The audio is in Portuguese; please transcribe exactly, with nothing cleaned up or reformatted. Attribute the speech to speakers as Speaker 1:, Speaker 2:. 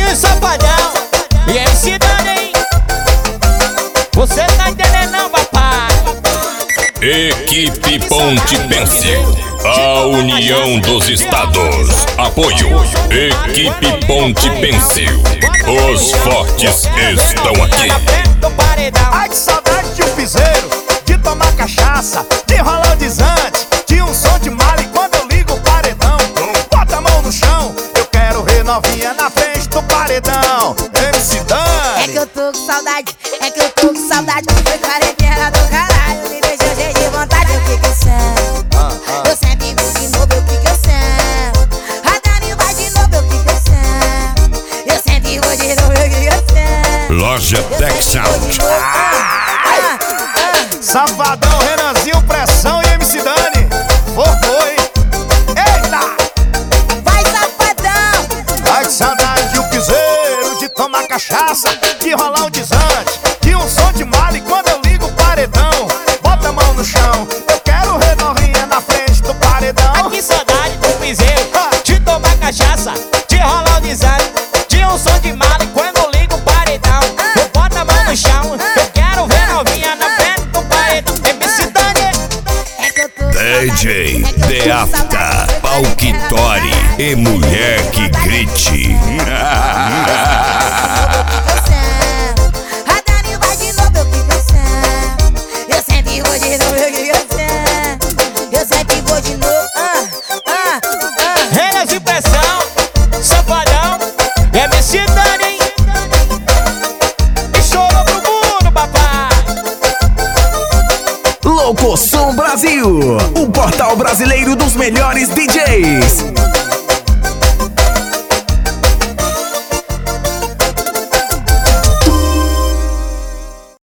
Speaker 1: Júnior Safadão e M C Dani, hein? Você tá entendendo não, papai?
Speaker 2: Equipe Ponte Pencil, a união dos estados. Apoio, Equipe Ponte Pencil. Os fortes estão aqui.
Speaker 3: Ai, que saudade de um piseiro, de tomar cachaça, de rolar o desante, de um som de mala. E quando eu ligo o paredão, bota a mão no chão. Eu quero ver novinha na frente do paredão. M C Dani.
Speaker 4: É que eu tô com saudade, é que eu tô com saudade. Foi quarentena do caralho, me deixou cheio de vontade. Eu fico sem, eu sempre vou de novo, eu fico sem. A Dani vai de novo, eu fico sem. Eu sempre vou de novo, eu fico sem.
Speaker 2: Loja Tech Sound.
Speaker 3: Safadão, Renanzinho, Pressão e M C Dani. Foi, eita!
Speaker 4: Vai, Safadão!
Speaker 3: Ai, que saudade de um piseiro, de tomar cachaça, de rolar um desante, de um som de mala. E quando eu ligo o paredão, bota a mão no chão. Eu quero ver novinha na frente do paredão.
Speaker 1: Ai, que saudade do piseiro, de tomar cachaça, de rolar o desante, de um som de mala. E quando eu ligo o paredão, eu boto a mão no chão. Eu quero ver novinha na frente do paredão. M C Dani.
Speaker 4: É que eu tô com
Speaker 2: D J
Speaker 4: saudade, é que eu
Speaker 2: The
Speaker 4: tô com
Speaker 2: Afta,
Speaker 4: saudade.
Speaker 2: Palquitori e mulher que grite.
Speaker 4: A Dani vai de novo, eu fico sem. Eu sempre vou de novo, eu fico sem. Eu sempre vou de novo. Ah, ah, ah.
Speaker 1: Renas de Pressão, Safadão e M C Dani, hein? E chorou pro mundo, papai.
Speaker 5: Locosom Brasil, o portal brasileiro dos melhores D Js.